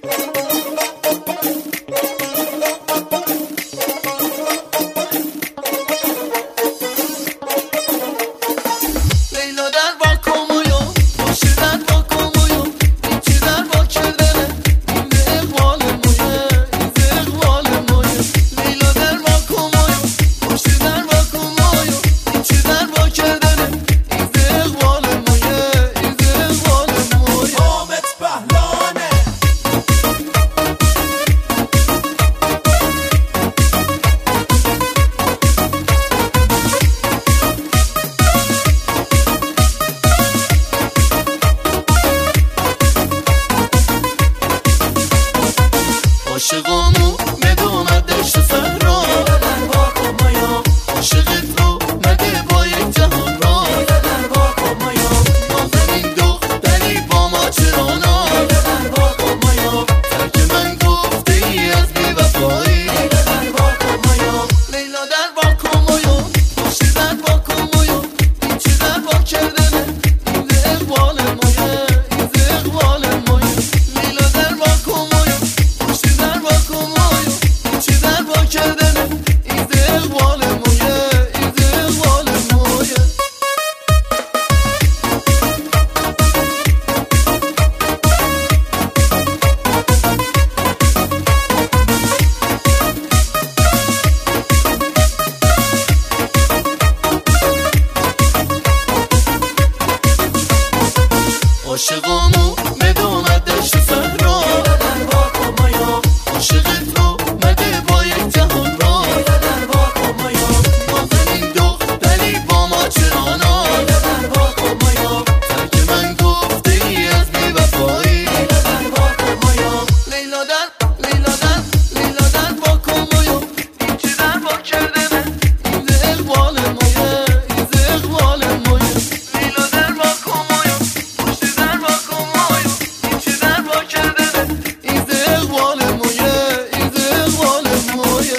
عاشقامو ندومد دشت صحرا عاشقت رو مده با یک جهان را نازنین دختری با ماجرانا ترک من گفته ای از بی‌وفایی لیلا در واکن مایا خوشی در واکن مایا این چی در وا کردنه این ده اقبال مایه این ده اقبال مایه لیلا در واکن مایا خوشی در واکن مایا این چی در وا کردنه این ده اقبال مایه این ده اقبال مایه عاشقامو ندومد دشت صحرا عاشقت رو مده با یک جهان را نازنین دختری با ماجرانا ترک من گفته ای از بی‌وفایی لیلا در واکن مایا این چی در وا کردنه این ده اقبال مایه این ده اقبال مایه لیلا در واکن مایا خوشی در واکن مایا این چی در وا کردنه این ده اقبال مایه این ده اقبال مایه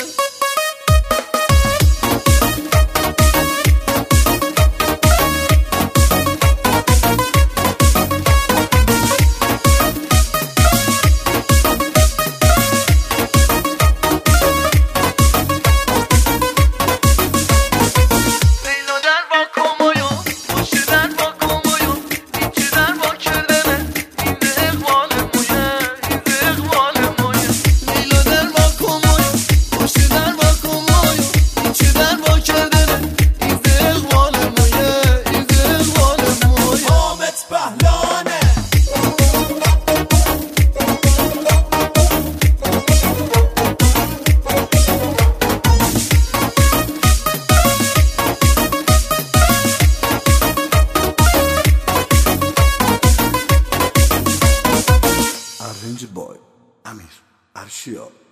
لیلا در واکن مایا خوشی در واکن مایا این چی در وا کردنه این ده اقبال مایه این ده اقبال مایه لیلا در واکن مایا خوشی در واکن مایا این چی در وا کردنه این ده اقبال مایه این ده اقبال مایه حامد پهلانه Arrange boy Amir Arshia